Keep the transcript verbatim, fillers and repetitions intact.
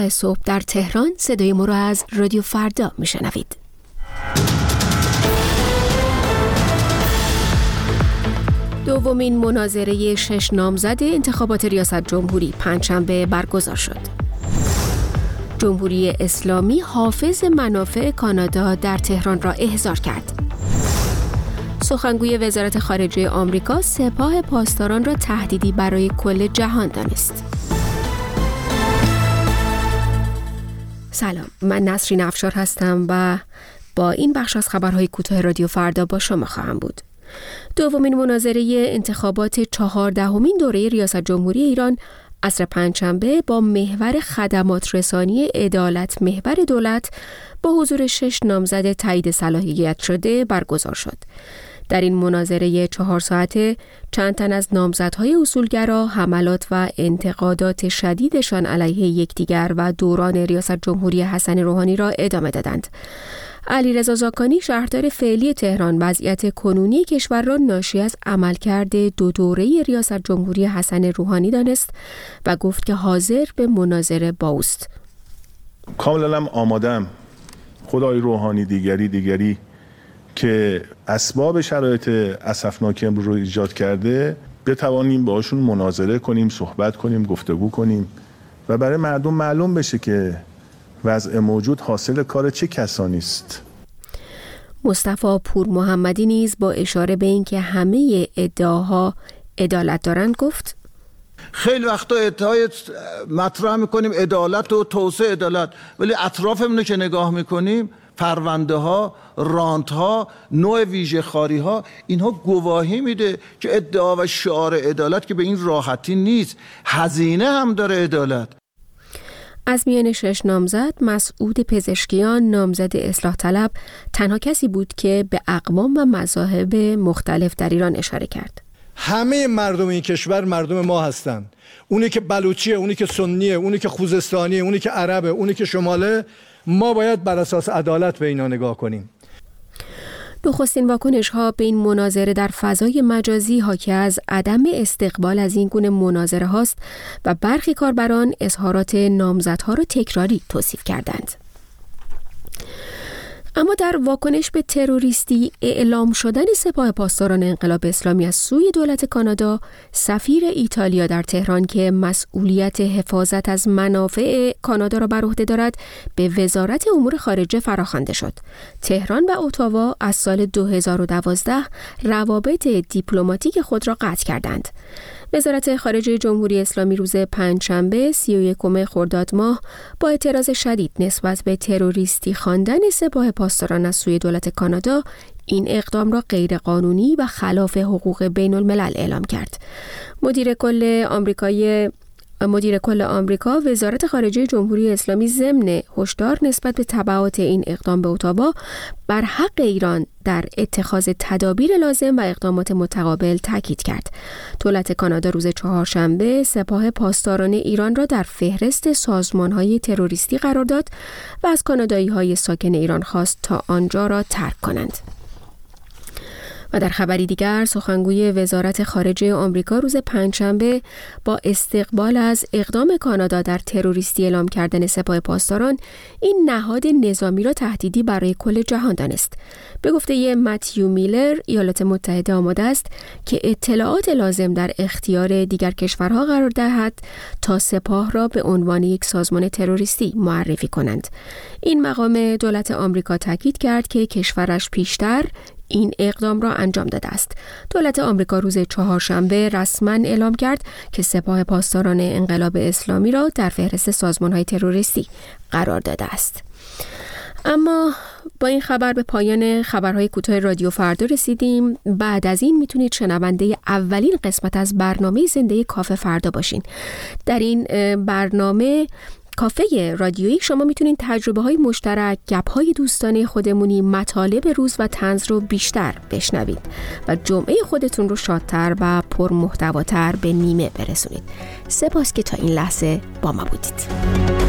صبح در تهران. صدای ما را از رادیو فردا میشنوید. دومین مناظره شش نامزد انتخابات ریاست جمهوری پنجشنبه برگزار شد. جمهوری اسلامی حافظ منافع کانادا در تهران را احضار کرد. سخنگوی وزارت خارجه آمریکا سپاه پاسداران را تهدیدی برای کل جهان دانست. سلام، من نسرین افشار هستم و با این بخش از خبرهای کوتاه رادیو فردا با شما خواهم بود. دومین مناظره انتخابات چهاردهمین دوره ریاست جمهوری ایران عصر پنجشنبه با محور خدمات رسانی عدالت محور دولت با حضور شش نامزد تایید صلاحیت شده برگزار شد. در این مناظره چهار ساعته چند تن از نامزدهای اصولگرا حملات و انتقادات شدیدشان علیه یکدیگر و دوران ریاست جمهوری حسن روحانی را ادامه دادند. علیرضا زاکانی شهردار فعلی تهران وضعیت کنونی کشور را ناشی از عملکرد دو دوره ریاست جمهوری حسن روحانی دانست و گفت که حاضر به مناظره با اوست. کاملا آمادم خدای روحانی دیگری دیگری که اسباب شرایط اسفناک امروز رو ایجاد کرده بتوانیم باشون مناظره کنیم، صحبت کنیم، گفتگو کنیم و برای مردم معلوم بشه که وضع موجود حاصل کار چه کسانی است. مصطفی پور محمدی نیز با اشاره به اینکه همه ادعاها عدالت دارند گفت: خیلی وقتا ادعای مطرح میکنیم عدالت و توسعه عدالت، ولی اطرافمون رو که نگاه میکنیم پرونده ها، رانت ها، نوع ویژه خاری ها، اینها گواهی میده که ادعا و شعار عدالت که به این راحتی نیست، هزینه هم داره عدالت. از میان شش نامزد مسعود پزشکیان نامزد اصلاح طلب تنها کسی بود که به اقوام و مذاهب مختلف در ایران اشاره کرد. همه مردم این کشور مردم ما هستند. اونی که بلوچیه، اونی که سنیه، اونی که خوزستانیه، اونی که عربه، اونی که شماله، ما باید بر اساس عدالت به اینا نگاه کنیم. نخستین واکنش‌ها به این مناظره در فضای مجازی حاکی از عدم استقبال از این گونه مناظره هاست و برخی کاربران اظهارات نامزدها را تکراری توصیف کردند. اما در واکنش به تروریستی اعلام شدن سپاه پاسداران انقلاب اسلامی از سوی دولت کانادا، سفیر ایتالیا در تهران که مسئولیت حفاظت از منافع کانادا را بر عهده دارد به وزارت امور خارجه فراخوانده شد. تهران و اتاوا از سال دو هزار و دوازده روابط دیپلماتیک خود را قطع کردند. وزارت خارجه جمهوری اسلامی روز پنجشنبه سی و یکم خرداد ماه با اعتراض شدید نسبت به تروریستی خواندن سپاه پاسداران از سوی دولت کانادا این اقدام را غیرقانونی و خلاف حقوق بین الملل اعلام کرد. مدیر کل آمریکایی مدیر کل آمریکا وزارت خارجه جمهوری اسلامی ضمن هشدار نسبت به تبعات این اقدام به اتاوا بر حق ایران در اتخاذ تدابیر لازم و اقدامات متقابل تاکید کرد. دولت کانادا روز چهارشنبه سپاه پاسداران ایران را در فهرست سازمان‌های تروریستی قرار داد و از کانادایی‌های ساکن ایران خواست تا آنجا را ترک کنند. و در خبری دیگر سخنگوی وزارت خارجه آمریکا روز پنجشنبه با استقبال از اقدام کانادا در تروریستی اعلام کردن سپاه پاسداران این نهاد نظامی را تهدیدی برای کل جهان دانست. به گفته متیو میلر ایالات متحده آماده است که اطلاعات لازم در اختیار دیگر کشورها قرار دهد تا سپاه را به عنوان یک سازمان تروریستی معرفی کنند. این مقام دولت آمریکا تاکید کرد که کشورش پیشتر این اقدام را انجام داده است. دولت آمریکا روز چهارشنبه رسما اعلام کرد که سپاه پاسداران انقلاب اسلامی را در فهرست سازمان‌های تروریستی قرار داده است. اما با این خبر به پایان خبرهای کوتاه رادیو فردا رسیدیم. بعد از این میتونید شنونده اولین قسمت از برنامه زنده کافه فردا باشین. در این برنامه کافه رادیویی شما میتونید تجربه های مشترک، گپ های دوستانه خودمونی، مطالب روز و طنز رو بیشتر بشنوید و جمعه خودتون رو شادتر و پر محتواتر به نیمه برسونید. سپاس که تا این لحظه با ما بودید.